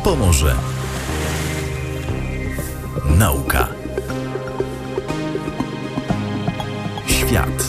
Pomorze. Nauka. Świat.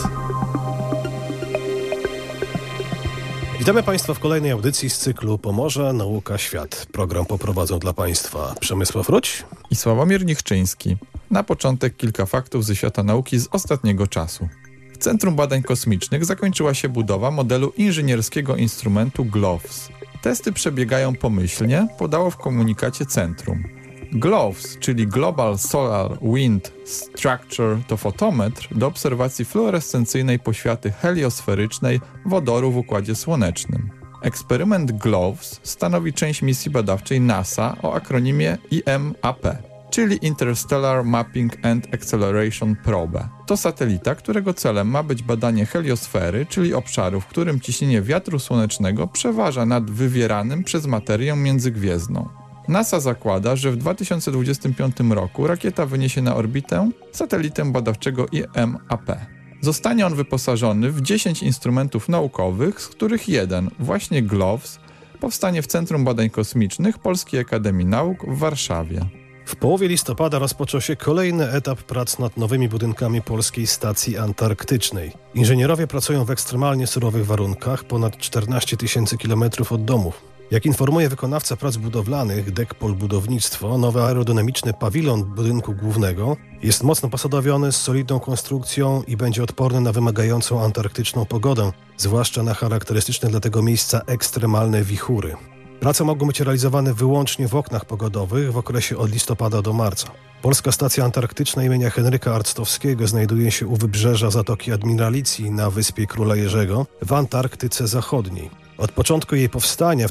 Witamy Państwa w kolejnej audycji z cyklu Pomorze, Nauka, Świat. Program poprowadzą dla Państwa Przemysław Ruć i Sławomir Nichczyński. Na początek kilka faktów ze świata nauki z ostatniego czasu. W Centrum Badań Kosmicznych zakończyła się budowa modelu inżynierskiego instrumentu GLOWS. Testy przebiegają pomyślnie, podało w komunikacie centrum. GLOWS, czyli Global Solar Wind Structure, to fotometr do obserwacji fluorescencyjnej poświaty heliosferycznej wodoru w Układzie Słonecznym. Eksperyment GLOWS stanowi część misji badawczej NASA o akronimie IMAP, czyli Interstellar Mapping and Acceleration Probe. To satelita, którego celem ma być badanie heliosfery, czyli obszaru, w którym ciśnienie wiatru słonecznego przeważa nad wywieranym przez materię międzygwiezdną. NASA zakłada, że w 2025 roku rakieta wyniesie na orbitę satelitę badawczego IMAP. Zostanie on wyposażony w 10 instrumentów naukowych, z których jeden, właśnie GLOWS, powstanie w Centrum Badań Kosmicznych Polskiej Akademii Nauk w Warszawie. W połowie listopada rozpoczął się kolejny etap prac nad nowymi budynkami Polskiej Stacji Antarktycznej. Inżynierowie pracują w ekstremalnie surowych warunkach, ponad 14 000 kilometrów od domów. Jak informuje wykonawca prac budowlanych Dekpol Budownictwo, nowy aerodynamiczny pawilon budynku głównego jest mocno posadowiony, z solidną konstrukcją i będzie odporny na wymagającą antarktyczną pogodę, zwłaszcza na charakterystyczne dla tego miejsca ekstremalne wichury. Prace mogą być realizowane wyłącznie w oknach pogodowych w okresie od listopada do marca. Polska Stacja Antarktyczna imienia Henryka Arctowskiego znajduje się u wybrzeża Zatoki Admiralicji na wyspie Króla Jerzego w Antarktyce Zachodniej. Od początku jej powstania w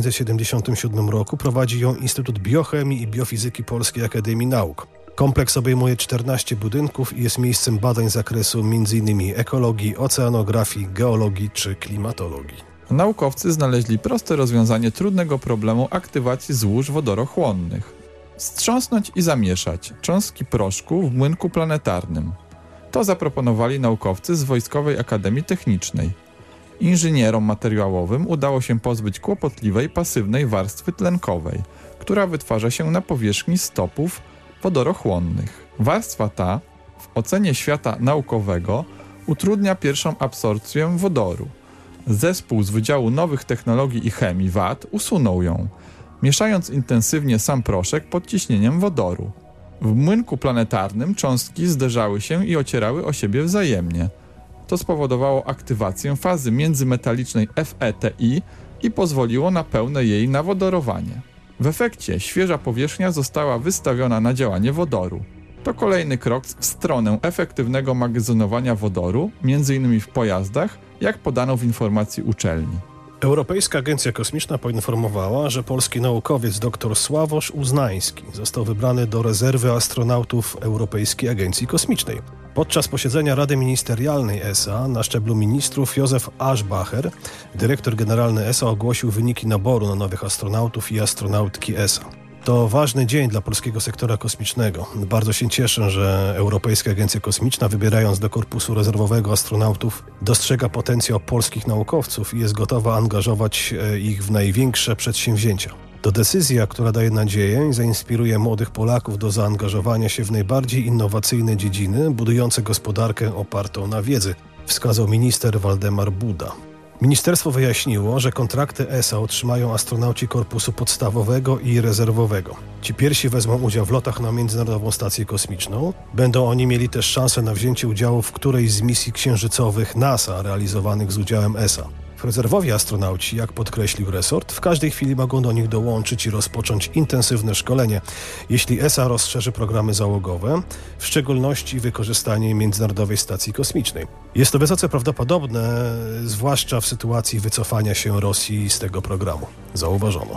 1977 roku prowadzi ją Instytut Biochemii i Biofizyki Polskiej Akademii Nauk. Kompleks obejmuje 14 budynków i jest miejscem badań z zakresu m.in. ekologii, oceanografii, geologii czy klimatologii. Naukowcy znaleźli proste rozwiązanie trudnego problemu aktywacji złóż wodorochłonnych. Wstrząsnąć i zamieszać cząstki proszku w młynku planetarnym. To zaproponowali naukowcy z Wojskowej Akademii Technicznej. Inżynierom materiałowym udało się pozbyć kłopotliwej, pasywnej warstwy tlenkowej, która wytwarza się na powierzchni stopów wodorochłonnych. Warstwa ta, w ocenie świata naukowego, utrudnia pierwszą absorpcję wodoru. Zespół z Wydziału Nowych Technologii i Chemii WAT usunął ją, mieszając intensywnie sam proszek pod ciśnieniem wodoru. W młynku planetarnym cząstki zderzały się i ocierały o siebie wzajemnie. To spowodowało aktywację fazy międzymetalicznej FeTi i pozwoliło na pełne jej nawodorowanie. W efekcie świeża powierzchnia została wystawiona na działanie wodoru. To kolejny krok w stronę efektywnego magazynowania wodoru, m.in. w pojazdach, jak podano w informacji uczelni. Europejska Agencja Kosmiczna poinformowała, że polski naukowiec dr Sławosz Uznański został wybrany do rezerwy astronautów Europejskiej Agencji Kosmicznej. Podczas posiedzenia Rady Ministerialnej ESA na szczeblu ministrów Józef Aschbacher, dyrektor generalny ESA, ogłosił wyniki naboru na nowych astronautów i astronautki ESA. To ważny dzień dla polskiego sektora kosmicznego. Bardzo się cieszę, że Europejska Agencja Kosmiczna, wybierając do korpusu rezerwowego astronautów, dostrzega potencjał polskich naukowców i jest gotowa angażować ich w największe przedsięwzięcia. To decyzja, która daje nadzieję i zainspiruje młodych Polaków do zaangażowania się w najbardziej innowacyjne dziedziny, budujące gospodarkę opartą na wiedzy, wskazał minister Waldemar Buda. Ministerstwo wyjaśniło, że kontrakty ESA otrzymają astronauci korpusu podstawowego i rezerwowego. Ci pierwsi wezmą udział w lotach na Międzynarodową Stację Kosmiczną. Będą oni mieli też szansę na wzięcie udziału w którejś z misji księżycowych NASA realizowanych z udziałem ESA. Rezerwowi astronauci, jak podkreślił resort, w każdej chwili mogą do nich dołączyć i rozpocząć intensywne szkolenie, jeśli ESA rozszerzy programy załogowe, w szczególności wykorzystanie Międzynarodowej Stacji Kosmicznej. Jest to wysoce prawdopodobne, zwłaszcza w sytuacji wycofania się Rosji z tego programu, zauważono.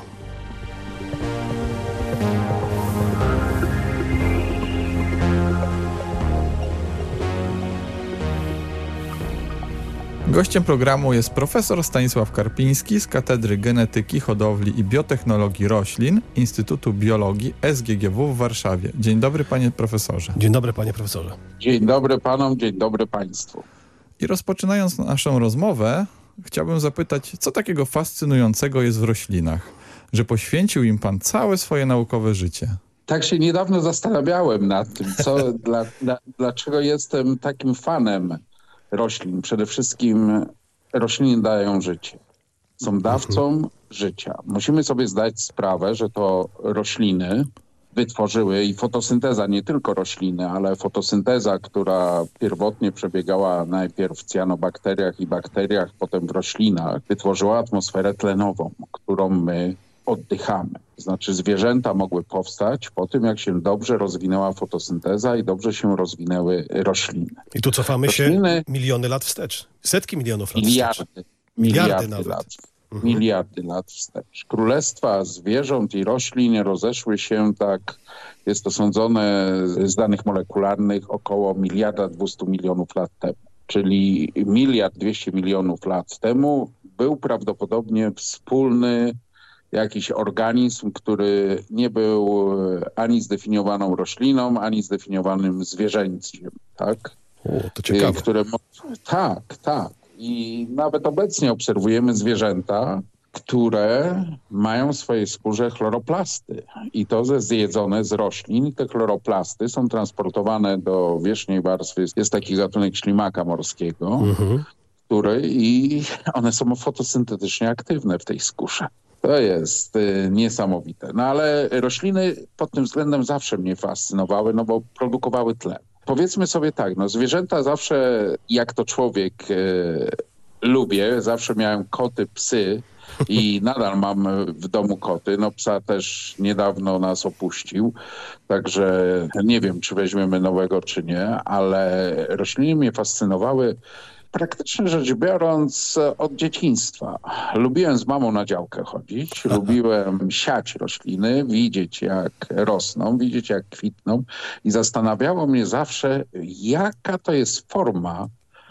Gościem programu jest profesor Stanisław Karpiński z Katedry Genetyki, Hodowli i Biotechnologii Roślin Instytutu Biologii SGGW w Warszawie. Dzień dobry, panie profesorze. Dzień dobry, panie profesorze. Dzień dobry panom, dzień dobry państwu. I rozpoczynając naszą rozmowę, chciałbym zapytać, co takiego fascynującego jest w roślinach? że poświęcił im pan całe swoje naukowe życie. Tak się niedawno zastanawiałem nad tym, dlaczego jestem takim fanem roślin. Przede wszystkim rośliny dają życie. Są dawcą życia. Musimy sobie zdać sprawę, że to rośliny wytworzyły i fotosynteza, nie tylko rośliny, ale fotosynteza, która pierwotnie przebiegała najpierw w cyanobakteriach i bakteriach, potem w roślinach, wytworzyła atmosferę tlenową, którą my oddychamy. Znaczy zwierzęta mogły powstać po tym, jak się dobrze rozwinęła fotosynteza i dobrze się rozwinęły rośliny. I tu cofamy się miliony lat wstecz. Setki milionów lat wstecz. Miliardy nawet. Lat. Miliardy lat wstecz. Królestwa zwierząt i roślin rozeszły się tak, jest to sądzone z danych molekularnych, około 1,2 miliarda lat temu. Czyli 1,2 miliarda lat temu był prawdopodobnie wspólny jakiś organizm, który nie był ani zdefiniowaną rośliną, ani zdefiniowanym zwierzęciem, tak? To ciekawe. Tak. I nawet obecnie obserwujemy zwierzęta, które mają w swojej skórze chloroplasty. I to zjedzone z roślin. Te chloroplasty są transportowane do wierzchniej warstwy. Jest taki gatunek ślimaka morskiego, i one są fotosyntetycznie aktywne w tej skórze. To jest niesamowite. No ale rośliny pod tym względem zawsze mnie fascynowały, no bo produkowały tlen. Powiedzmy sobie tak, no zwierzęta zawsze, jak to człowiek lubię, zawsze miałem koty, psy i nadal mam w domu koty. No psa też niedawno nas opuścił, także nie wiem, czy weźmiemy nowego, czy nie, ale rośliny mnie fascynowały praktycznie rzecz biorąc od dzieciństwa. Lubiłem z mamą na działkę chodzić, lubiłem siać rośliny, widzieć jak rosną, widzieć jak kwitną i zastanawiało mnie zawsze, jaka to jest forma,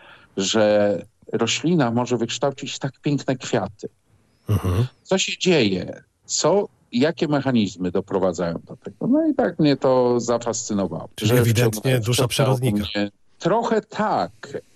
że roślina może wykształcić tak piękne kwiaty. Co się dzieje? Jakie mechanizmy doprowadzają do tego? No i tak mnie to zafascynowało. Czyli ewidentnie dusza przyrodnika. Trochę tak.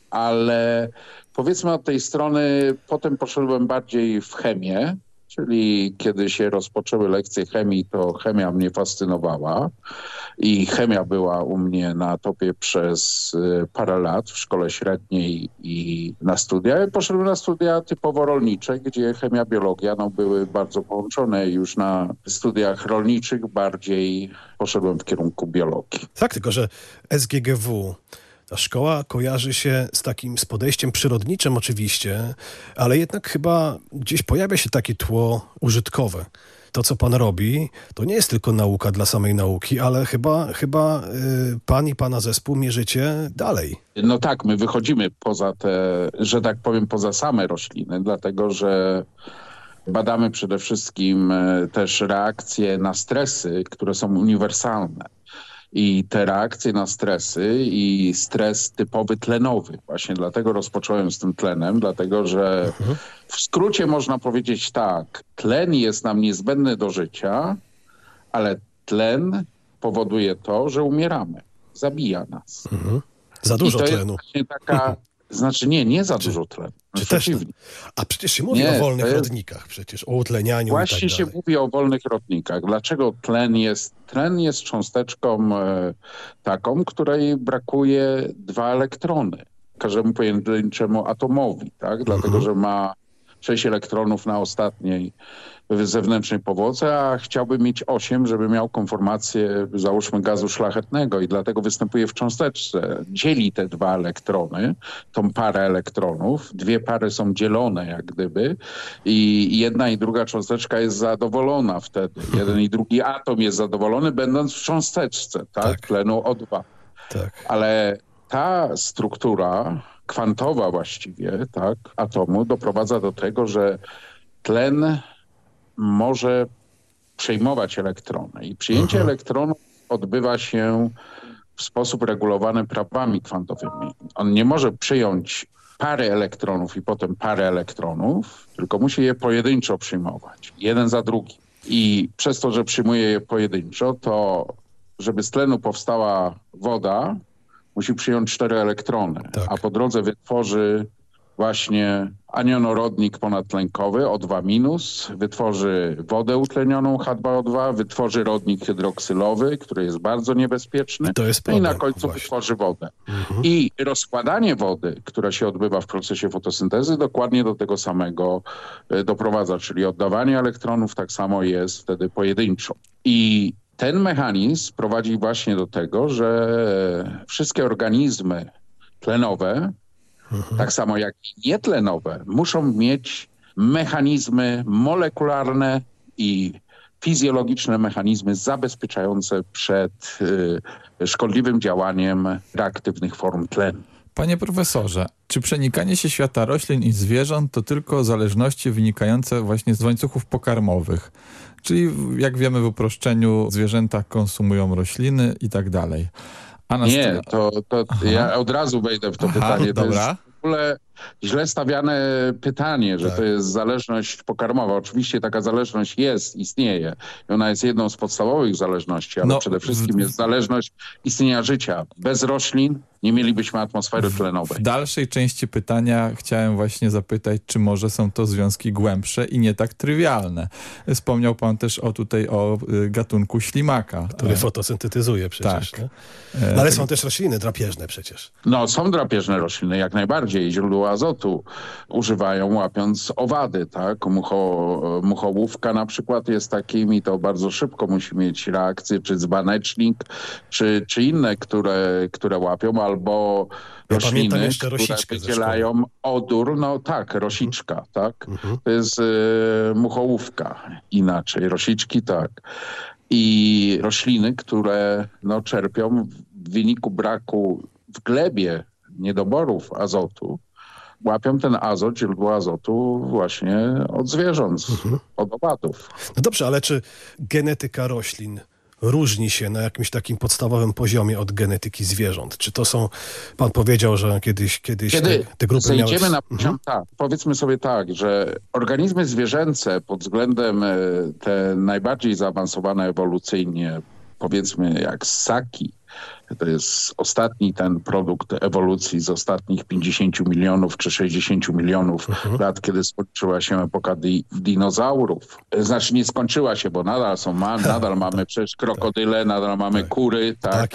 Ale powiedzmy od tej strony potem poszedłem bardziej w chemię, czyli kiedy się rozpoczęły lekcje chemii, to chemia mnie fascynowała i chemia była u mnie na topie przez parę lat w szkole średniej i na studia. Ja poszedłem na studia typowo rolnicze, gdzie chemia, biologia były bardzo połączone. Już na studiach rolniczych bardziej poszedłem w kierunku biologii. Tak, tylko że SGGW... Ta szkoła kojarzy się z podejściem przyrodniczym oczywiście, ale jednak chyba gdzieś pojawia się takie tło użytkowe. To, co pan robi, to nie jest tylko nauka dla samej nauki, ale chyba pan i pana zespół mierzycie dalej. No tak, my wychodzimy poza że tak powiem, poza same rośliny, dlatego że badamy przede wszystkim też reakcje na stresy, które są uniwersalne. I te reakcje na stresy i stres typowy tlenowy. Właśnie dlatego rozpocząłem z tym tlenem, dlatego że w skrócie można powiedzieć tak, tlen jest nam niezbędny do życia, ale tlen powoduje to, że umieramy. Zabija nas. Za dużo tlenu. Jest właśnie taka... Znaczy nie za dużo tlenu. A przecież się mówi o wolnych rodnikach, przecież o utlenianiu właśnie i tak dalej. się mówi o wolnych rodnikach. Dlaczego tlen jest? Tlen jest cząsteczką taką, której brakuje 2 elektrony każdemu pojedynczemu atomowi, tak? Dlatego, że ma 6 elektronów na ostatniej zewnętrznej powłoce, a chciałby mieć 8, żeby miał konformację, załóżmy, gazu szlachetnego i dlatego występuje w cząsteczce. Dzieli te 2 elektrony, tą parę elektronów. 2 pary są dzielone jak gdyby i jedna i druga cząsteczka jest zadowolona wtedy. Jeden i drugi atom jest zadowolony, będąc w cząsteczce, tak? Tlenu O2. Tak. Ale ta struktura kwantowa właściwie, tak, atomu doprowadza do tego, że tlen może przejmować elektrony i przyjęcie elektronów odbywa się w sposób regulowany prawami kwantowymi. On nie może przyjąć pary elektronów i potem parę elektronów, tylko musi je pojedynczo przyjmować, jeden za drugim. I przez to, że przyjmuje je pojedynczo, to żeby z tlenu powstała woda, musi przyjąć 4 elektrony, a po drodze wytworzy właśnie anionorodnik ponadtlenkowy O2-, wytworzy wodę utlenioną H2O2, wytworzy rodnik hydroksylowy, który jest bardzo niebezpieczny, To jest no i na problem, końcu właśnie. wytworzy wodę. I rozkładanie wody, która się odbywa w procesie fotosyntezy, dokładnie do tego samego doprowadza, czyli oddawanie elektronów tak samo jest wtedy pojedynczo. I ten mechanizm prowadzi właśnie do tego, że wszystkie organizmy tlenowe, tak samo jak i nietlenowe, muszą mieć mechanizmy molekularne i fizjologiczne mechanizmy zabezpieczające przed szkodliwym działaniem reaktywnych form tlenu. Panie profesorze, czy przenikanie się świata roślin i zwierząt to tylko zależności wynikające właśnie z łańcuchów pokarmowych? Czyli jak wiemy w uproszczeniu zwierzęta konsumują rośliny i tak dalej. Nie, to ja od razu wejdę w to pytanie. To dobra. jest w ogóle źle stawiane pytanie, że Tak. to jest zależność pokarmowa. Oczywiście taka zależność istnieje. I ona jest jedną z podstawowych zależności, ale przede wszystkim jest zależność istnienia życia. Bez roślin nie mielibyśmy atmosfery tlenowej. W dalszej części pytania chciałem właśnie zapytać, czy może są to związki głębsze i nie tak trywialne. Wspomniał pan też o gatunku ślimaka. Który fotosyntetyzuje przecież. Tak. Nie? No, ale są też rośliny drapieżne przecież. No, są drapieżne rośliny, jak najbardziej. Źródło azotu używają, łapiąc owady, tak? Muchołówka na przykład jest takim i to bardzo szybko musi mieć reakcję, czy dzbanecznik, czy inne, które łapią, albo rośliny, które wydzielają odór. No tak, rosiczka, tak? To jest muchołówka inaczej, rosiczki, tak. I rośliny, które czerpią w wyniku braku w glebie niedoborów azotu, łapią ten azot, źródło azotu właśnie od zwierząt, od owadów. No dobrze, ale czy genetyka roślin różni się na jakimś takim podstawowym poziomie od genetyki zwierząt? Czy to są, pan powiedział, że kiedyś Kiedy te grupy zejdziemy miały... na poziom, tak, powiedzmy sobie tak, że organizmy zwierzęce pod względem te najbardziej zaawansowane ewolucyjnie, powiedzmy jak ssaki, to jest ostatni ten produkt ewolucji z ostatnich 50 milionów czy 60 milionów lat, kiedy skończyła się epoka dinozaurów. Znaczy nie skończyła się, bo nadal mamy przecież krokodyle, nadal mamy kury, tak?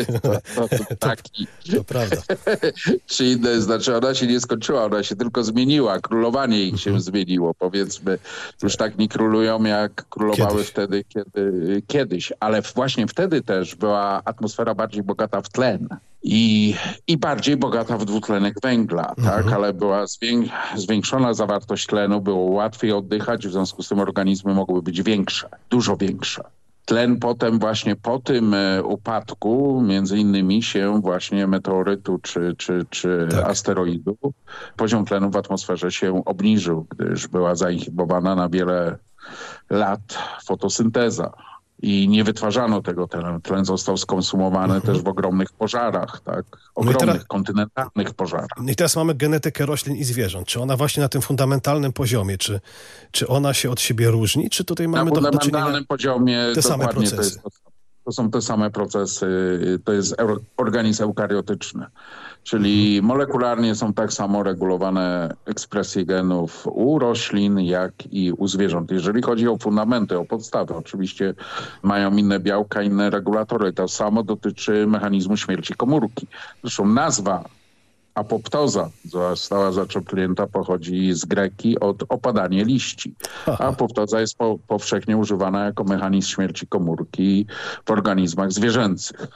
Ptaki. To prawda. Czy inne, znaczy ona się nie skończyła, ona się tylko zmieniła, królowanie ich się zmieniło, powiedzmy. Już tak nie królują, jak królowały wtedy, kiedyś. Ale właśnie wtedy też była atmosfera bardziej bogata w tlen i bardziej bogata w dwutlenek węgla, tak? Ale była zwiększona zawartość tlenu, było łatwiej oddychać, w związku z tym organizmy mogły być większe, dużo większe. Tlen potem właśnie po tym upadku, między innymi się właśnie meteorytu czy asteroidu, poziom tlenu w atmosferze się obniżył, gdyż była zainhibowana na wiele lat fotosynteza. I nie wytwarzano tego tlenu. Tlen został skonsumowany też w ogromnych pożarach, tak? Ogromnych, kontynentalnych pożarach. I teraz mamy genetykę roślin i zwierząt. Czy ona właśnie na tym fundamentalnym poziomie, czy ona się od siebie różni, czy tutaj mamy do czynienia... Na fundamentalnym poziomie te same procesy? To są te same procesy. To jest organizm eukariotyczny. Czyli molekularnie są tak samo regulowane ekspresje genów u roślin, jak i u zwierząt. Jeżeli chodzi o fundamenty, o podstawy, oczywiście mają inne białka, inne regulatory. To samo dotyczy mechanizmu śmierci komórki. Zresztą nazwa apoptoza została zaczerpnięta, pochodzi z greki od opadanie liści. Apoptoza jest powszechnie używana jako mechanizm śmierci komórki w organizmach zwierzęcych.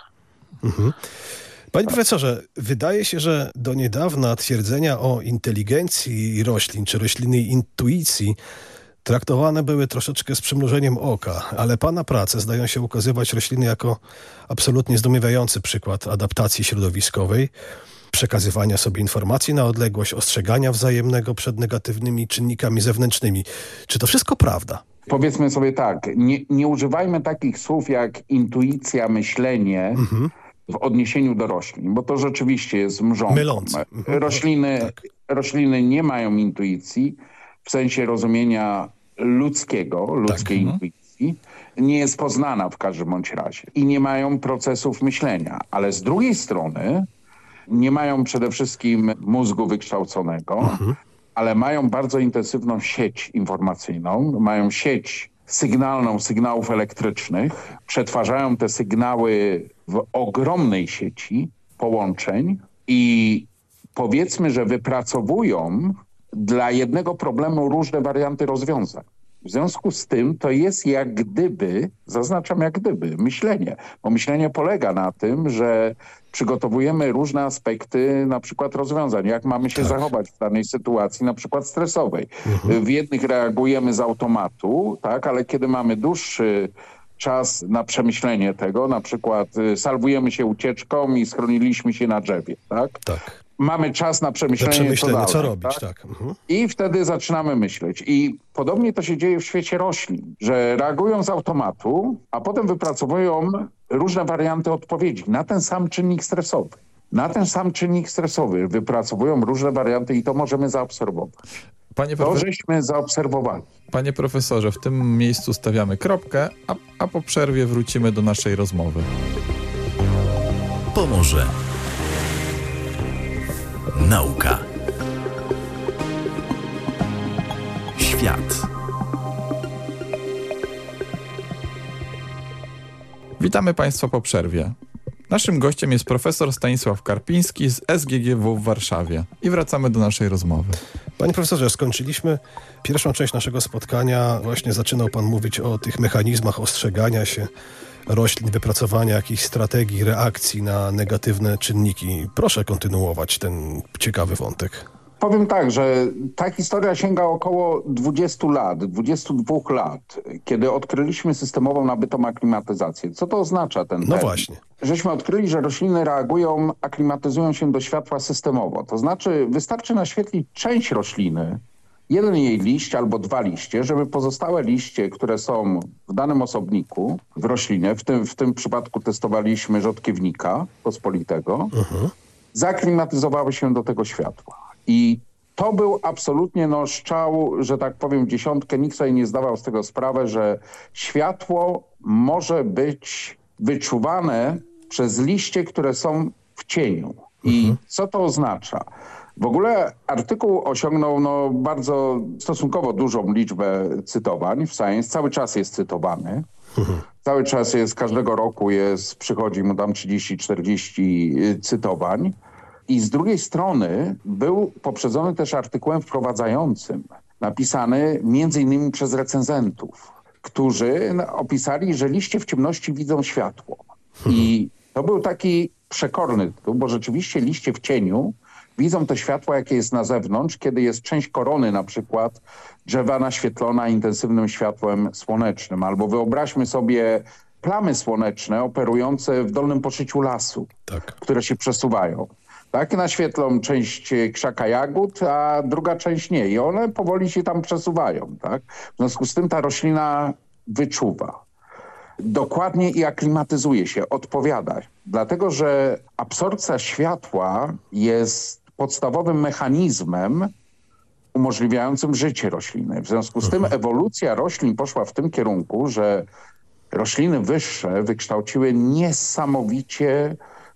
Panie profesorze, wydaje się, że do niedawna twierdzenia o inteligencji roślin czy roślinnej intuicji traktowane były troszeczkę z przymrużeniem oka, ale pana prace zdają się ukazywać rośliny jako absolutnie zdumiewający przykład adaptacji środowiskowej, przekazywania sobie informacji na odległość, ostrzegania wzajemnego przed negatywnymi czynnikami zewnętrznymi. Czy to wszystko prawda? Powiedzmy sobie tak, nie używajmy takich słów jak intuicja, myślenie w odniesieniu do roślin, bo to rzeczywiście jest mrzonką. Mylące. Rośliny nie mają intuicji w sensie rozumienia ludzkiej intuicji. Nie jest poznana w każdym bądź razie i nie mają procesów myślenia. Ale z drugiej strony nie mają przede wszystkim mózgu wykształconego, ale mają bardzo intensywną sieć informacyjną, mają sieć sygnalną sygnałów elektrycznych, przetwarzają te sygnały w ogromnej sieci połączeń i powiedzmy, że wypracowują dla jednego problemu różne warianty rozwiązań. W związku z tym to jest jak gdyby, zaznaczam jak gdyby, myślenie. Bo myślenie polega na tym, że przygotowujemy różne aspekty na przykład rozwiązań, jak mamy się zachować w danej sytuacji, na przykład stresowej. W jednych reagujemy z automatu, tak, ale kiedy mamy dłuższy czas na przemyślenie tego, na przykład salwujemy się ucieczką i schroniliśmy się na drzewie, tak? Tak. Mamy czas na przemyślenie co robić, tak. I wtedy zaczynamy myśleć. I podobnie to się dzieje w świecie roślin, że reagują z automatu, a potem wypracowują różne warianty odpowiedzi na ten sam czynnik stresowy. Na ten sam czynnik stresowy wypracowują różne warianty i to możemy zaobserwować. To żeśmy zaobserwowali. Panie profesorze, w tym miejscu stawiamy kropkę, a po przerwie wrócimy do naszej rozmowy. Pomoże nauka. Świat. Witamy Państwa po przerwie. Naszym gościem jest profesor Stanisław Karpiński z SGGW w Warszawie. I wracamy do naszej rozmowy. Panie profesorze, skończyliśmy pierwszą część naszego spotkania. Właśnie zaczynał pan mówić o tych mechanizmach ostrzegania się roślin, wypracowania jakichś strategii reakcji na negatywne czynniki. Proszę kontynuować ten ciekawy wątek. Powiem tak, że ta historia sięga około 20 lat, 22 lat, kiedy odkryliśmy systemową nabytą aklimatyzację. Co to oznacza ten termin? No właśnie. Żeśmy odkryli, że rośliny reagują, aklimatyzują się do światła systemowo. To znaczy wystarczy naświetlić część rośliny, jeden jej liść albo dwa liście, żeby pozostałe liście, które są w danym osobniku, w roślinie, w tym przypadku testowaliśmy rzodkiewnika pospolitego, zaaklimatyzowały się do tego światła. I to był absolutnie strzał, że tak powiem, w dziesiątkę. Nikt sobie nie zdawał z tego sprawę, że światło może być wyczuwane przez liście, które są w cieniu. I co to oznacza? W ogóle artykuł osiągnął bardzo stosunkowo dużą liczbę cytowań w Science. Cały czas jest cytowany. Cały czas każdego roku przychodzi mu tam 30-40 cytowań. I z drugiej strony był poprzedzony też artykułem wprowadzającym, napisany między innymi przez recenzentów, którzy opisali, że liście w ciemności widzą światło. I to był taki przekorny tytuł, bo rzeczywiście liście w cieniu widzą to światło, jakie jest na zewnątrz, kiedy jest część korony na przykład drzewa naświetlona intensywnym światłem słonecznym. Albo wyobraźmy sobie plamy słoneczne operujące w dolnym poszyciu lasu, które się przesuwają. Tak, naświetlą część krzaka jagód, a druga część nie. I one powoli się tam przesuwają. Tak? W związku z tym ta roślina wyczuwa. Dokładnie i aklimatyzuje się, odpowiada. Dlatego, że absorpcja światła jest podstawowym mechanizmem umożliwiającym życie rośliny. W związku z tym ewolucja roślin poszła w tym kierunku, że rośliny wyższe wykształciły niesamowicie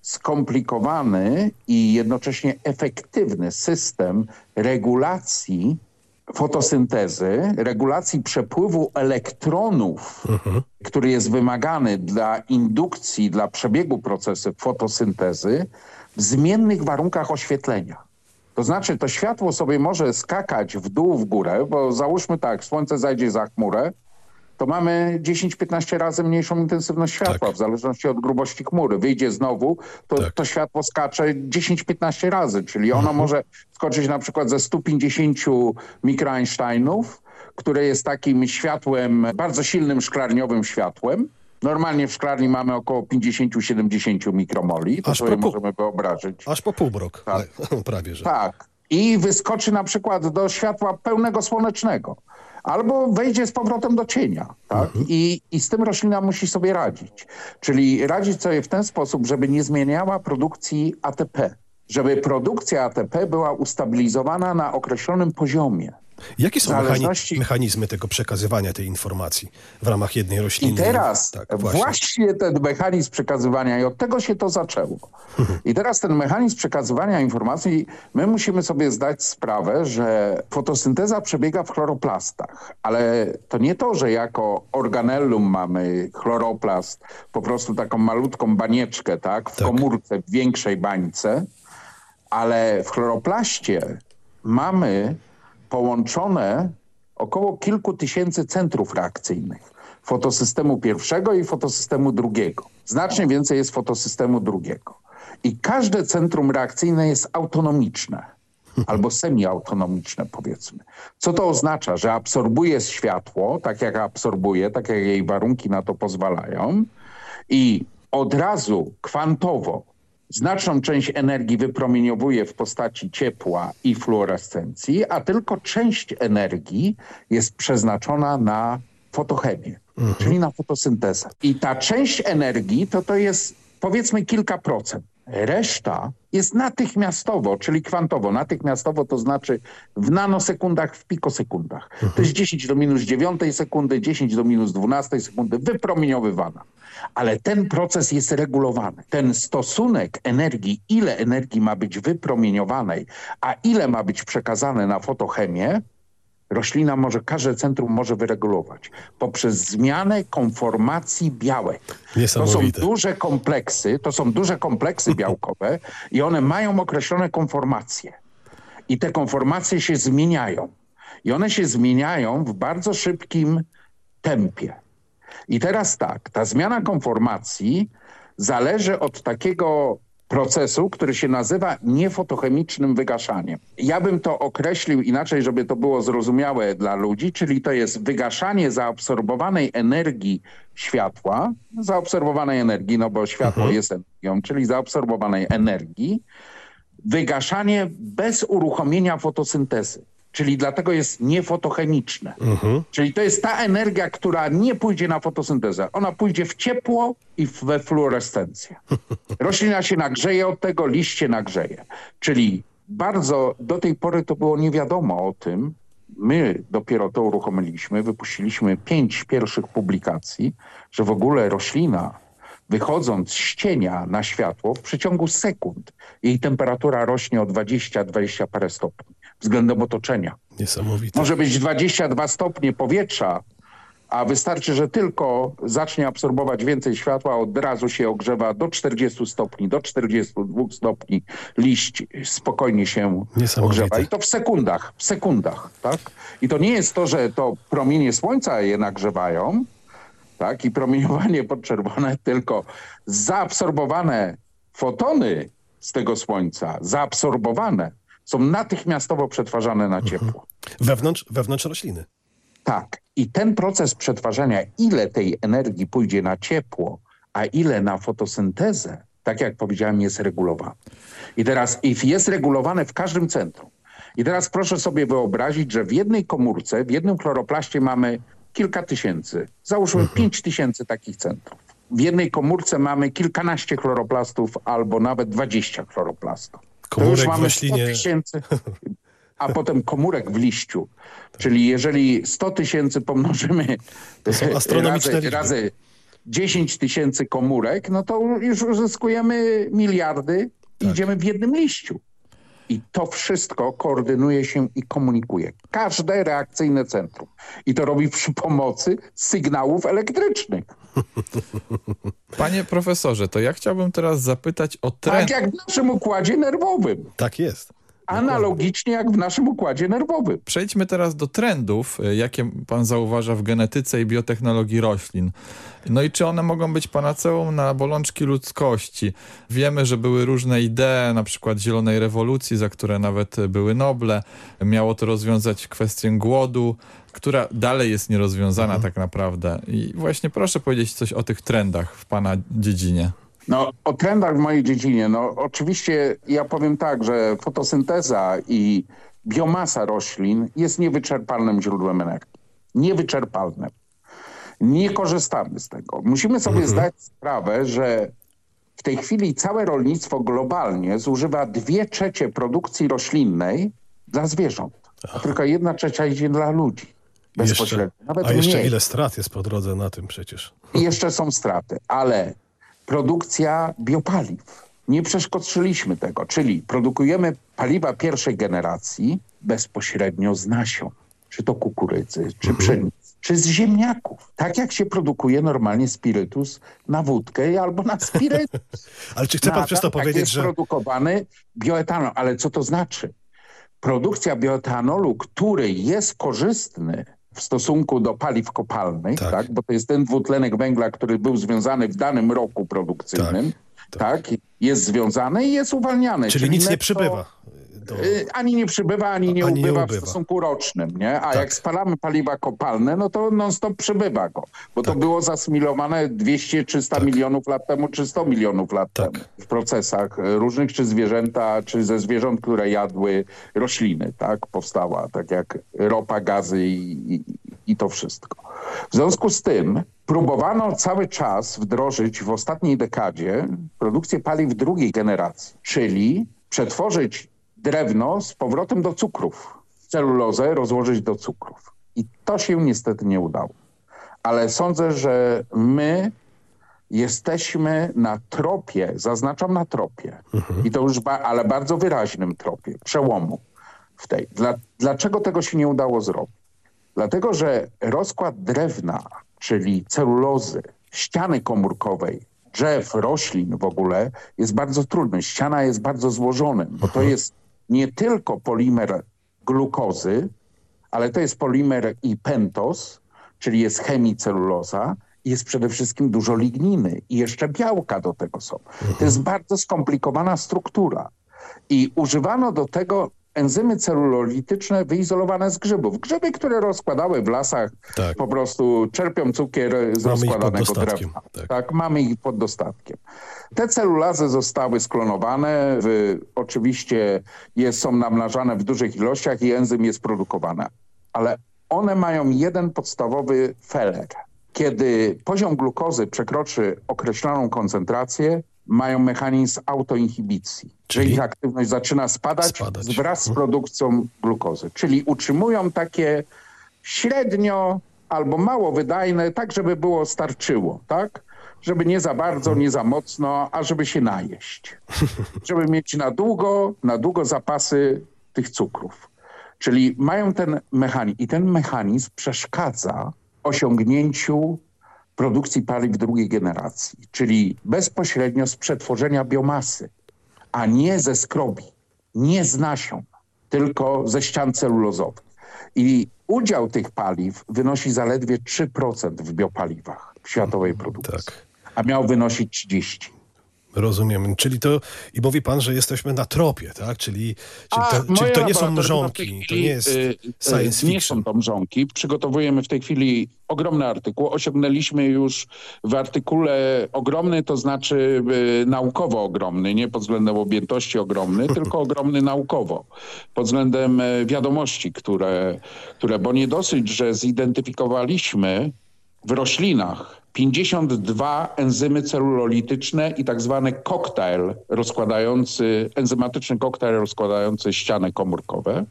skomplikowany i jednocześnie efektywny system regulacji fotosyntezy, regulacji przepływu elektronów, który jest wymagany dla indukcji, dla przebiegu procesu fotosyntezy w zmiennych warunkach oświetlenia. To znaczy to światło sobie może skakać w dół, w górę, bo załóżmy tak, słońce zajdzie za chmurę, to mamy 10-15 razy mniejszą intensywność światła, w zależności od grubości chmury. Wyjdzie znowu, to światło skacze 10-15 razy, czyli ono może skoczyć na przykład ze 150 mikroeinsteinów, które jest takim światłem, bardzo silnym szklarniowym światłem. Normalnie w szklarni mamy około 50-70 mikromoli, to sobie możemy wyobrazić. Aż po półmrok, tak. Prawie że. Tak. I wyskoczy na przykład do światła pełnego słonecznego. Albo wejdzie z powrotem do cienia. Tak? I z tym roślina musi sobie radzić. Czyli radzić sobie w ten sposób, żeby nie zmieniała produkcji ATP. Żeby produkcja ATP była ustabilizowana na określonym poziomie. Jakie są mechanizmy tego przekazywania tej informacji w ramach jednej rośliny? I teraz właśnie ten mechanizm przekazywania, i od tego się to zaczęło. I teraz ten mechanizm przekazywania informacji, my musimy sobie zdać sprawę, że fotosynteza przebiega w chloroplastach, ale to nie to, że jako organellum mamy chloroplast, po prostu taką malutką banieczkę, tak, w komórce, w większej bańce, ale w chloroplaście mamy połączone około kilku tysięcy centrów reakcyjnych. Fotosystemu pierwszego i fotosystemu drugiego. Znacznie więcej jest fotosystemu drugiego. I każde centrum reakcyjne jest autonomiczne. Albo semiautonomiczne, powiedzmy. Co to oznacza? Że absorbuje światło, tak jak absorbuje, tak jak jej warunki na to pozwalają i od razu kwantowo znaczną część energii wypromieniowuje w postaci ciepła i fluorescencji, a tylko część energii jest przeznaczona na fotochemię, czyli na fotosyntezę. I ta część energii to jest powiedzmy kilka procent. Reszta jest natychmiastowo, czyli kwantowo. Natychmiastowo to znaczy w nanosekundach, w pikosekundach. To jest 10 do minus 9 sekundy, 10 do minus 12 sekundy wypromieniowywana. Ale ten proces jest regulowany. Ten stosunek energii, ile energii ma być wypromieniowanej, a ile ma być przekazane na fotochemię, roślina może, każde centrum może wyregulować poprzez zmianę konformacji białek. To są duże kompleksy białkowe i one mają określone konformacje. I te konformacje się zmieniają. I one się zmieniają w bardzo szybkim tempie. I teraz tak, ta zmiana konformacji zależy od takiego procesu, który się nazywa niefotochemicznym wygaszaniem. Ja bym to określił inaczej, żeby to było zrozumiałe dla ludzi, czyli to jest wygaszanie zaabsorbowanej energii światła, no bo światło jest energią, czyli zaabsorbowanej energii, wygaszanie bez uruchomienia fotosyntezy. Czyli dlatego jest niefotochemiczne. Czyli to jest ta energia, która nie pójdzie na fotosyntezę. Ona pójdzie w ciepło i we fluorescencję. Roślina się nagrzeje od tego, liść się nagrzeje. Czyli bardzo do tej pory to było nie wiadomo o tym. My dopiero to uruchomiliśmy, wypuściliśmy 5 pierwszych publikacji, że w ogóle roślina, wychodząc z cienia na światło, w przeciągu sekund jej temperatura rośnie o 20 parę stopni względem otoczenia. Niesamowite. Może być 22 stopnie powietrza, a wystarczy, że tylko zacznie absorbować więcej światła, od razu się ogrzewa do 40 stopni, do 42 stopni. Liść spokojnie się ogrzewa. I to w sekundach, tak? I to nie jest to, że to promienie słońca je nagrzewają, tak? I promieniowanie podczerwone, tylko zaabsorbowane fotony z tego słońca, zaabsorbowane, są natychmiastowo przetwarzane na ciepło. Wewnątrz rośliny. Tak. I ten proces przetwarzania, ile tej energii pójdzie na ciepło, a ile na fotosyntezę, tak jak powiedziałem, jest regulowany. I teraz jest regulowane w każdym centrum. I teraz proszę sobie wyobrazić, że w jednej komórce, w jednym chloroplaście mamy kilka tysięcy, załóżmy 5000 takich centrów. W jednej komórce mamy kilkanaście chloroplastów albo nawet 20 chloroplastów. To już mamy 100 tysięcy, a potem komórek w liściu. Czyli jeżeli 100 tysięcy pomnożymy razy 10 tysięcy komórek, no to już uzyskujemy miliardy i idziemy w jednym liściu. I to wszystko koordynuje się i komunikuje. Każde reakcyjne centrum. I to robi przy pomocy sygnałów elektrycznych. Panie profesorze, to ja chciałbym teraz zapytać o trend. Tak jak w naszym układzie nerwowym. Tak jest. Analogicznie jak w naszym układzie nerwowym. Przejdźmy teraz do trendów, jakie pan zauważa w genetyce i biotechnologii roślin. No i czy one mogą być panaceum na bolączki ludzkości? Wiemy, że były różne idee, na przykład zielonej rewolucji, za które nawet były Noble. Miało to rozwiązać kwestię głodu, która dalej jest nierozwiązana tak naprawdę. I właśnie proszę powiedzieć coś o tych trendach w pana dziedzinie. No, o trendach w mojej dziedzinie. No, oczywiście ja powiem tak, że fotosynteza i biomasa roślin jest niewyczerpalnym źródłem energii. Niewyczerpalnym. Nie korzystamy z tego. Musimy sobie zdać sprawę, że w tej chwili całe rolnictwo globalnie zużywa 2/3 produkcji roślinnej dla zwierząt. a tylko 1/3 idzie dla ludzi bezpośrednio. Nawet a jeszcze mniej. ile strat jest po drodze na tym przecież. I jeszcze są straty, ale produkcja biopaliw. Nie przeszkodszyliśmy tego, czyli produkujemy paliwa pierwszej generacji bezpośrednio z nasion. Czy to kukurydzy, czy pszenicy, czy z ziemniaków. Tak jak się produkuje normalnie spirytus na wódkę albo na spirytus. Ale czy chce pan przez to powiedzieć, jest że... produkowany bioetanol. Ale co to znaczy? Produkcja bioetanolu, który jest korzystny w stosunku do paliw kopalnych, tak? Bo to jest ten dwutlenek węgla, który był związany w danym roku produkcyjnym, tak? Jest związany i jest uwalniany. Czyli nic nie przybywa. Ani nie przybywa, ani nie ubywa w stosunku rocznym, nie? A jak spalamy paliwa kopalne, no to non-stop przybywa go, bo to było zasymilowane 200-300 milionów lat temu, czy 100 milionów lat temu w procesach różnych, czy zwierzęta, czy ze zwierząt, które jadły rośliny, tak? Powstała, tak jak ropa, gazy i to wszystko. W związku z tym próbowano cały czas wdrożyć w ostatniej dekadzie produkcję paliw drugiej generacji, czyli przetworzyć drewno z powrotem do cukrów, celulozę rozłożyć do cukrów. I to się niestety nie udało. Ale sądzę, że my jesteśmy na tropie, zaznaczam na tropie, i to już ale bardzo wyraźnym tropie, przełomu w tej. Dlaczego tego się nie udało zrobić? Dlatego, że rozkład drewna, czyli celulozy, ściany komórkowej, drzew, roślin w ogóle jest bardzo trudny. Ściana jest bardzo złożona, bo to jest nie tylko polimer glukozy, ale to jest polimer i pentos, czyli jest hemiceluloza, i jest przede wszystkim dużo ligniny i jeszcze białka do tego są. To jest bardzo skomplikowana struktura. I używano do tego enzymy celulolityczne wyizolowane z grzybów. Grzyby, które rozkładały w lasach, po prostu czerpią cukier z rozkładanego drewna. Tak, mamy ich pod dostatkiem. Te celulazy zostały sklonowane, oczywiście są namnażane w dużych ilościach i enzym jest produkowany. Ale one mają jeden podstawowy feler. Kiedy poziom glukozy przekroczy określoną koncentrację, mają mechanizm autoinhibicji, że ich aktywność zaczyna spadać wraz z produkcją glukozy. Czyli utrzymują takie średnio albo mało wydajne, tak żeby było starczyło, tak? Żeby nie za bardzo, nie za mocno, a żeby się najeść. Żeby mieć na długo zapasy tych cukrów. Czyli mają ten mechanizm i ten mechanizm przeszkadza osiągnięciu produkcji paliw drugiej generacji, czyli bezpośrednio z przetworzenia biomasy, a nie ze skrobi, nie z nasion, tylko ze ścian celulozowych. I udział tych paliw wynosi zaledwie 3% w biopaliwach w światowej produkcji, a miał wynosić 30%. Rozumiem. Czyli to, i mówi pan, że jesteśmy na tropie, tak? Czyli to nie są mrzonki, to nie jest science fiction. Nie są to mrzonki. Przygotowujemy w tej chwili ogromny artykuł. Osiągnęliśmy już w artykule ogromny, to znaczy naukowo ogromny, nie pod względem objętości ogromny, tylko ogromny naukowo. Pod względem wiadomości, bo nie dosyć, że zidentyfikowaliśmy w roślinach 52 enzymy celulolityczne i tak zwany koktajl enzymatyczny koktajl rozkładający ściany komórkowe.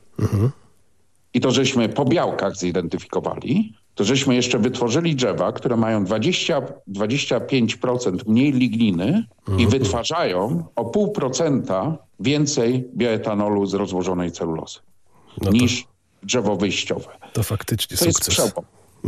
I to żeśmy po białkach zidentyfikowali, to żeśmy jeszcze wytworzyli drzewa, które mają 20-25% mniej ligniny i wytwarzają o 0,5% więcej bioetanolu z rozłożonej celulozy niż drzewo wyjściowe. To faktycznie to sukces. Jest przełom.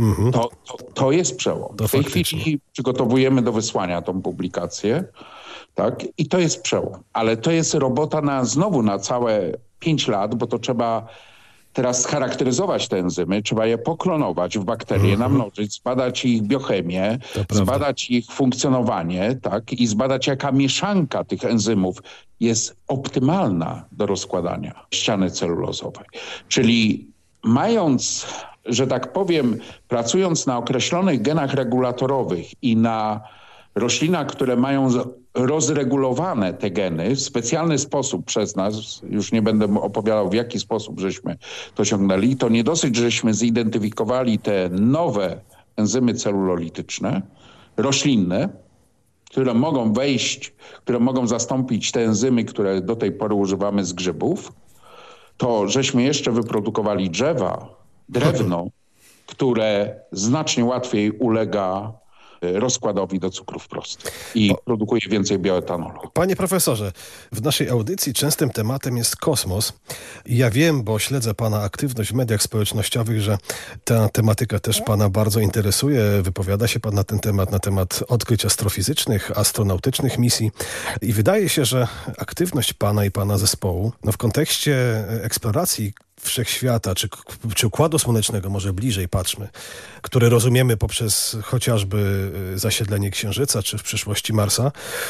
To jest przełom. W tej chwili przygotowujemy do wysłania tą publikację, tak? I to jest przełom. Ale to jest robota znowu na całe 5 lat, bo to trzeba teraz scharakteryzować te enzymy, trzeba je poklonować w bakterie, namnożyć, zbadać ich biochemię, zbadać ich funkcjonowanie, tak? I zbadać, jaka mieszanka tych enzymów jest optymalna do rozkładania ściany celulozowej. Czyli mając, że tak powiem, pracując na określonych genach regulatorowych i na roślinach, które mają rozregulowane te geny w specjalny sposób przez nas, już nie będę opowiadał, w jaki sposób żeśmy to osiągnęli, to nie dosyć, żeśmy zidentyfikowali te nowe enzymy celulolityczne, roślinne, które mogą które mogą zastąpić te enzymy, które do tej pory używamy z grzybów, to żeśmy jeszcze wyprodukowali drewno, które znacznie łatwiej ulega rozkładowi do cukrów prostych i produkuje więcej bioetanolu. Panie profesorze, w naszej audycji częstym tematem jest kosmos. I ja wiem, bo śledzę pana aktywność w mediach społecznościowych, że ta tematyka też pana bardzo interesuje. Wypowiada się pan na ten temat, na temat odkryć astrofizycznych, astronautycznych misji. I wydaje się, że aktywność pana i pana zespołu w kontekście eksploracji wszechświata, czy Układu Słonecznego, może bliżej patrzmy, które rozumiemy poprzez chociażby zasiedlenie Księżyca, czy w przyszłości Marsa,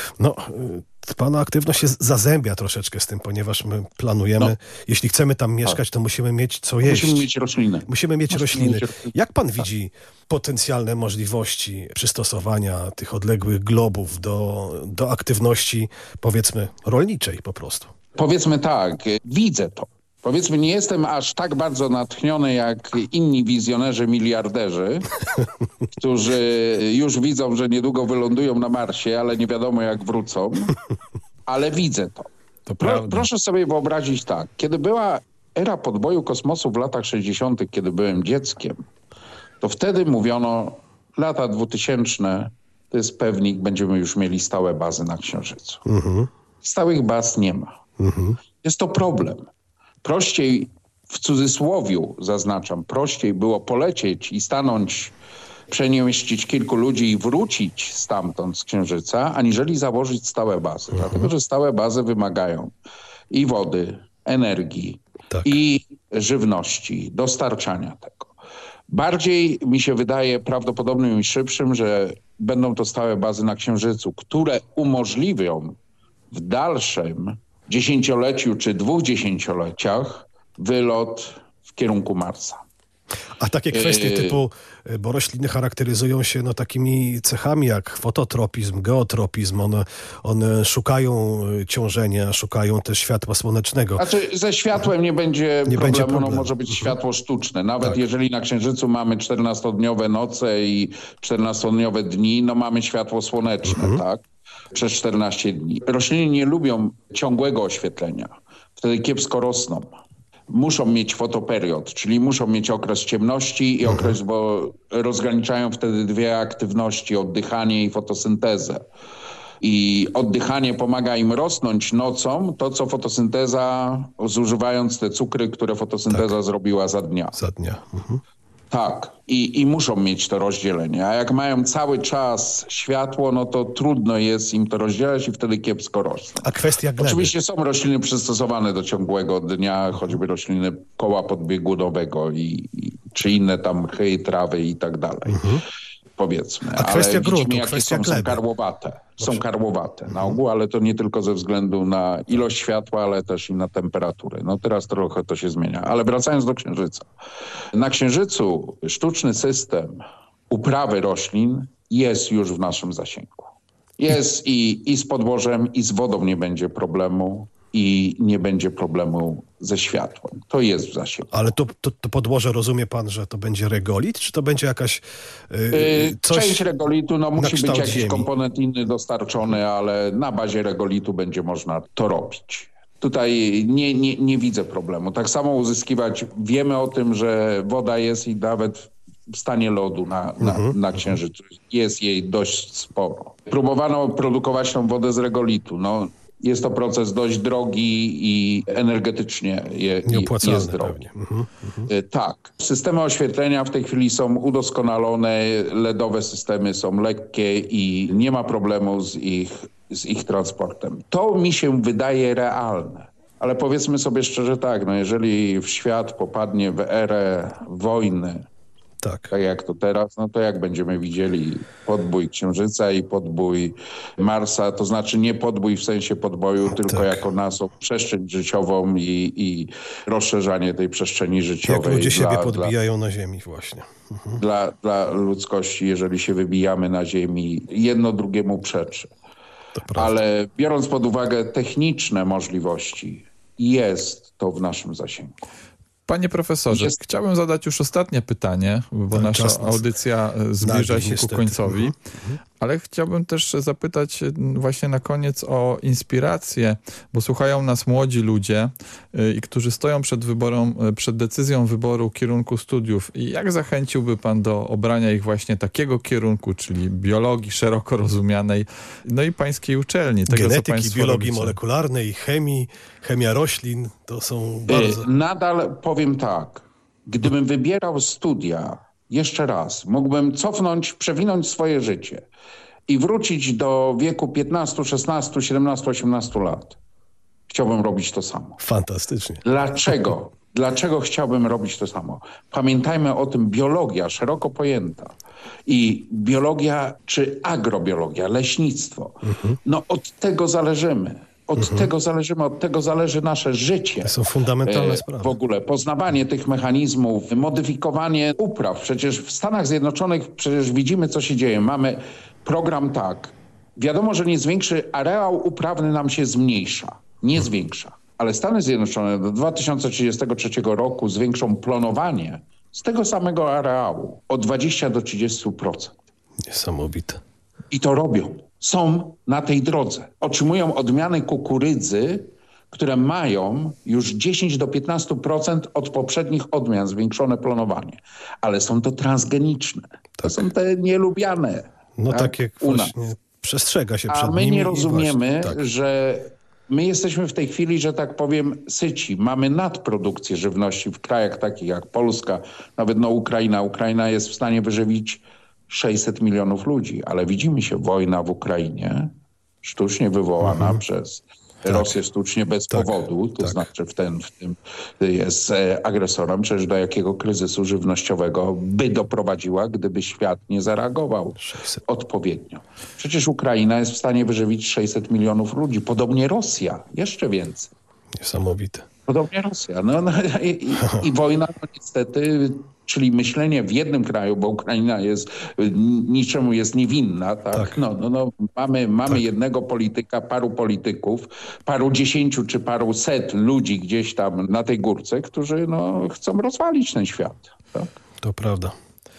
pana aktywność się zazębia troszeczkę z tym, ponieważ my planujemy, jeśli chcemy tam mieszkać, to musimy mieć co jeść. Musimy mieć rośliny. Musimy mieć rośliny. Jak pan widzi potencjalne możliwości przystosowania tych odległych globów do aktywności, powiedzmy, rolniczej po prostu? Powiedzmy tak, widzę to. Powiedzmy, nie jestem aż tak bardzo natchniony jak inni wizjonerzy, miliarderzy, którzy już widzą, że niedługo wylądują na Marsie, ale nie wiadomo jak wrócą. Ale widzę to. Proszę sobie wyobrazić tak, kiedy była era podboju kosmosu w latach 60., kiedy byłem dzieckiem, to wtedy mówiono, lata 2000 to jest pewnik, będziemy już mieli stałe bazy na Księżycu. Stałych baz nie ma. Jest to problem. Prościej, w cudzysłowiu zaznaczam, prościej było polecieć i stanąć, przemieścić kilku ludzi i wrócić stamtąd z Księżyca, aniżeli założyć stałe bazy. Dlatego, że stałe bazy wymagają i wody, energii, i żywności, dostarczania tego. Bardziej mi się wydaje prawdopodobnym i szybszym, że będą to stałe bazy na Księżycu, które umożliwią w dalszym dziesięcioleciu czy 2 dziesięcioleciach wylot w kierunku Marsa. A takie kwestie typu, bo rośliny charakteryzują się takimi cechami jak fototropizm, geotropizm, one szukają ciążenia, szukają też światła słonecznego. Znaczy ze światłem nie będzie problemu, może być światło sztuczne. Nawet jeżeli na Księżycu mamy 14-dniowe noce i 14-dniowe dni, mamy światło słoneczne, tak? Przez 14 dni. Rośliny nie lubią ciągłego oświetlenia. Wtedy kiepsko rosną. Muszą mieć fotoperiod, czyli muszą mieć okres ciemności i okres, bo rozgraniczają wtedy 2 aktywności, oddychanie i fotosyntezę. I oddychanie pomaga im rosnąć nocą, to co fotosynteza, zużywając te cukry, które fotosynteza zrobiła za dnia. Tak. I muszą mieć to rozdzielenie. A jak mają cały czas światło, to trudno jest im to rozdzielać i wtedy kiepsko rosną. A kwestia gleby? Oczywiście są rośliny przystosowane do ciągłego dnia, choćby rośliny koła podbiegunowego czy inne tam mchy, trawy i tak dalej. Powiedzmy. A kwestia gruntu, jakie kwestia gleby. Są karłowate. Są karłowate na ogół, ale to nie tylko ze względu na ilość światła, ale też i na temperaturę. Teraz trochę to się zmienia. Ale wracając do Księżyca. Na Księżycu sztuczny system uprawy roślin jest już w naszym zasięgu. Jest i z podłożem, i z wodą nie będzie problemu. I nie będzie problemu ze światłem. To jest w zasięgu. Ale to podłoże, rozumie pan, że to będzie regolit, czy to będzie jakaś coś? Część regolitu, musi być jakiś ziemi. komponent inny dostarczony, ale na bazie regolitu będzie można to robić. Tutaj nie widzę problemu. Tak samo uzyskiwać, wiemy o tym, że woda jest i nawet w stanie lodu na Księżycu. Jest jej dość sporo. Próbowano produkować tą wodę z regolitu. Jest to proces dość drogi i energetycznie jest drogi. Tak. Systemy oświetlenia w tej chwili są udoskonalone, LEDowe systemy są lekkie i nie ma problemu z ich transportem. To mi się wydaje realne. Ale powiedzmy sobie szczerze tak, jeżeli świat popadnie w erę wojny, tak jak to teraz, to jak będziemy widzieli podbój Księżyca i podbój Marsa, to znaczy nie podbój w sensie podboju, tylko jako naszą przestrzeń życiową i rozszerzanie tej przestrzeni życiowej. Jak ludzie siebie podbijają na Ziemi właśnie. Dla ludzkości, jeżeli się wybijamy na Ziemi, jedno drugiemu przeczy. Ale biorąc pod uwagę techniczne możliwości, jest to w naszym zasięgu. Panie profesorze, chciałbym zadać już ostatnie pytanie, bo nasza audycja zbliża się ku końcowi. Ale chciałbym też zapytać właśnie na koniec o inspirację, bo słuchają nas młodzi ludzie, którzy stoją przed decyzją wyboru kierunku studiów. I jak zachęciłby pan do obrania ich właśnie takiego kierunku, czyli biologii szeroko rozumianej, no i pańskiej uczelni? Tego, genetyki, biologii molekularnej, chemii, chemia roślin, to są bardzo... Nadal powiem tak, gdybym wybierał studia jeszcze raz, mógłbym przewinąć swoje życie i wrócić do wieku 15, 16, 17, 18 lat. Chciałbym robić to samo. Fantastycznie. Dlaczego? Dlaczego chciałbym robić to samo? Pamiętajmy o tym, biologia szeroko pojęta i biologia czy agrobiologia, leśnictwo, no od tego zależymy. Od tego zależy nasze życie. To są fundamentalne sprawy. W ogóle poznawanie tych mechanizmów, modyfikowanie upraw. Przecież w Stanach Zjednoczonych widzimy, co się dzieje. Mamy program tak. Wiadomo, że nie zwiększy, areał uprawny nam się zmniejsza. Nie zwiększa. Ale Stany Zjednoczone do 2033 roku zwiększą planowanie z tego samego areału o 20 do 30%. Niesamowite. I to robią. Są na tej drodze. Otrzymują odmiany kukurydzy, które mają już 10 do 15% od poprzednich odmian, zwiększone planowanie. Ale są to transgeniczne. To są te nielubiane. No tak jak właśnie przestrzega się przed nimi. A my nie rozumiemy, właśnie, że my jesteśmy w tej chwili, że tak powiem, syci. Mamy nadprodukcję żywności w krajach takich jak Polska, nawet Ukraina. Ukraina jest w stanie wyżywić 600 milionów ludzi, ale widzimy się, wojna w Ukrainie, sztucznie wywołana przez Rosję, sztucznie bez powodu, to znaczy w tym jest agresorem, przecież do jakiego kryzysu żywnościowego by doprowadziła, gdyby świat nie zareagował odpowiednio. Przecież Ukraina jest w stanie wyżywić 600 milionów ludzi, podobnie Rosja, jeszcze więcej. Niesamowite. Podobnie Rosja. I wojna niestety, czyli myślenie w jednym kraju, bo Ukraina niczemu jest niewinna, tak? Mamy jednego polityka, paru polityków, paru dziesięciu czy paru set ludzi gdzieś tam na tej górce, którzy chcą rozwalić ten świat. Tak? To prawda.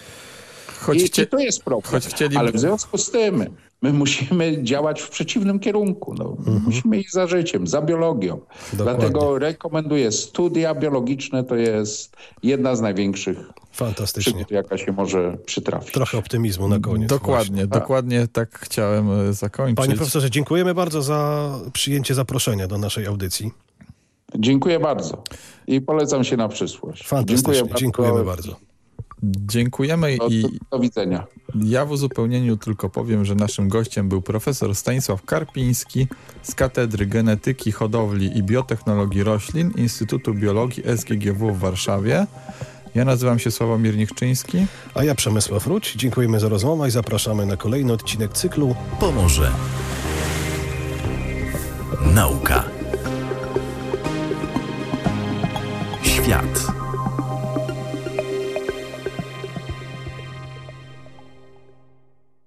I to jest problem. Ale w związku z tym my musimy działać w przeciwnym kierunku. Musimy iść za życiem, za biologią. Dokładnie. Dlatego rekomenduję studia biologiczne. To jest jedna z największych przygód, jaka się może przytrafić. Trochę optymizmu na koniec. Dokładnie tak chciałem zakończyć. Panie profesorze, dziękujemy bardzo za przyjęcie zaproszenia do naszej audycji. Dziękuję bardzo i polecam się na przyszłość. Fantastycznie, dziękujemy bardzo. Dziękujemy do widzenia. Ja w uzupełnieniu tylko powiem, że naszym gościem był profesor Stanisław Karpiński z Katedry Genetyki, Hodowli i Biotechnologii Roślin Instytutu Biologii SGGW w Warszawie. Ja nazywam się Sławomir Nichczyński. A ja Przemysław Ruć. Dziękujemy za rozmowę i zapraszamy na kolejny odcinek cyklu Pomoże Nauka.